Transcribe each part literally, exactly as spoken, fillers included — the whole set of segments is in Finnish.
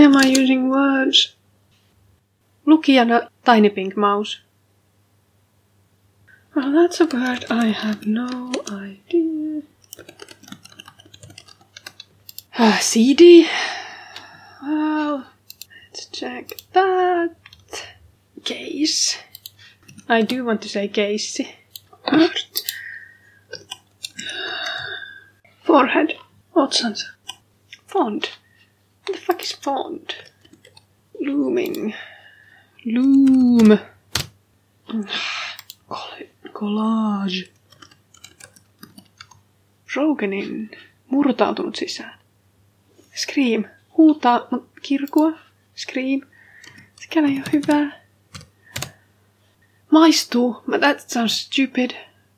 am I using words? Lukijana Tiny Pink Mouse. Well, that's a word I have no idea. Uh, C D. Well, let's check that. Case. I do want to say case. Forehead. Otsansa. Font. What the fuck is font? Looming. Loom. Collage. Rogenin. Murtautunut sisään. Scream. Huutaa kirkua. Scream. Sekään ei ole hyvää. Maistuu. That sounds stupid.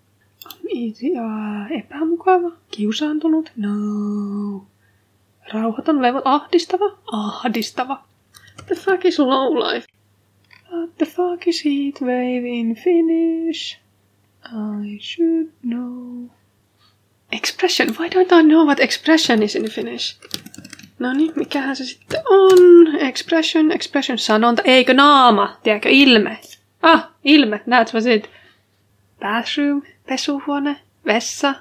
Uh, epämukava. Kiusaantunut. No. Rauhaton, levo. Ahdistava. Ahdistava. What the fuck is low life? What the fuck is heat wave in Finnish? I should know. Expression. Why don't I know what expression is in Finnish? Noniin, mikähän se sitten on? Expression, expression, sanonta. Eikö naama? Tiedätkö, ilme. Ah, ilme. That was it. Bathroom, pesuhuone, vessa.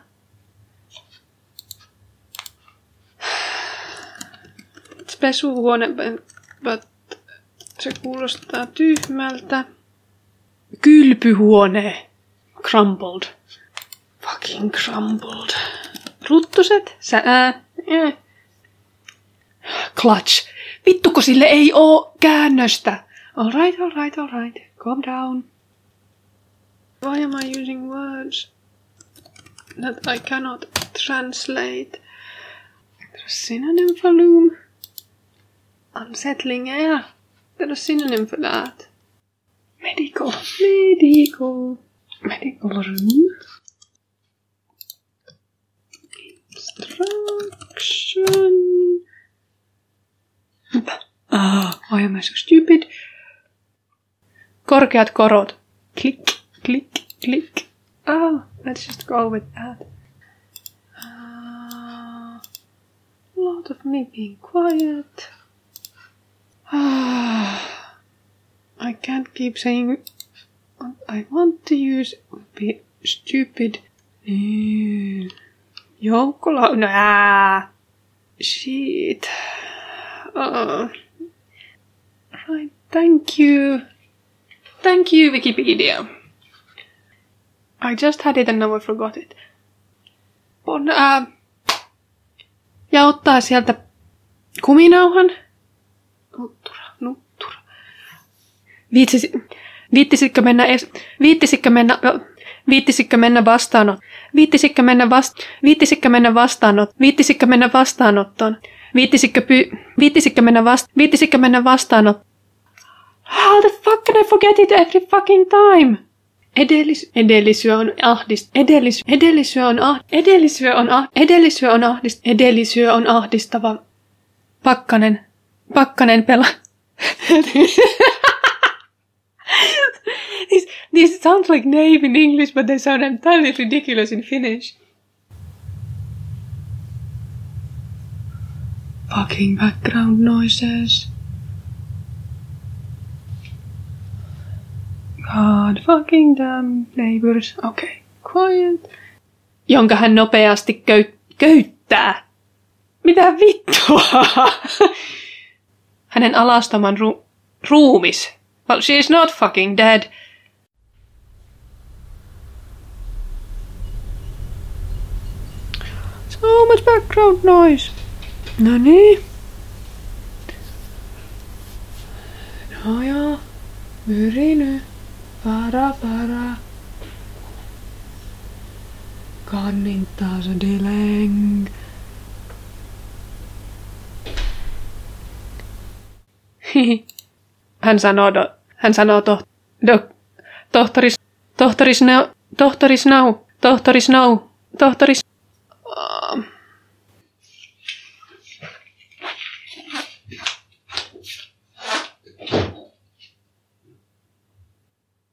It's pesuhuone, but se kuulostaa tyhmältä. Kylpyhuone. Crumbled. Fucking crumbled. Ruttuset, sä, ää, yeah. Clutch. Vittuko sille ei oo käännöstä. Alright, alright, alright. Calm down. Why am I using words that I cannot translate? There's a synonym for loom. Unsettling air. There's a synonym for that. Medical. Medical. Medical room. Instruction. Ah, why am I so stupid? Korkeat korot. Click, click, click. Ah, let's just go with that. Uh, a lot of me being quiet. Ah, I can't keep saying what I want to use. It would be stupid. Joukkolaulu. Ah, shit. Uh, right, thank you. Thank you, Wikipedia. I just had it and now I forgot it. On, uh, ja ottaa sieltä kuminauhan. Nuttura, nuttura. Viitsis, viittisitkö mennä es, viittisitkö mennä, viittisitkö mennä vastaanot, viittisitkö mennä vast, viittisitkö mennä vastaanot, viittisitkö mennä vastaanottoon, viittisitkö py, viittisitkö mennä vast, viittisitkö mennä vastaanot. How the fuck can I forget it every fucking time? Edellis, edellisyö on ahdist, edellis, edellisyö on ah, edellisyö on ah, edellisyö on ahdist, edellisyö on ahdistava. Pakkanen, pakkanen pela. these, these sound like name in English, but they sound entirely ridiculous in Finnish. Fucking background noises. God fucking damn neighbors. Okay, quiet. Jonka hän nopeasti köy- köyttää. Mitä vittua? Hänen alastaman ru- ruumis. Well, she is not fucking dead. So much background noise. No niin. No joo. Myrinö. Vara, vara. Kannintaa se deleng. Hän sanoo, do, hän sanoo to, do, tohtori, tohtori Snow, tohtori Snow, tohtori Snow, tohtori... Uh.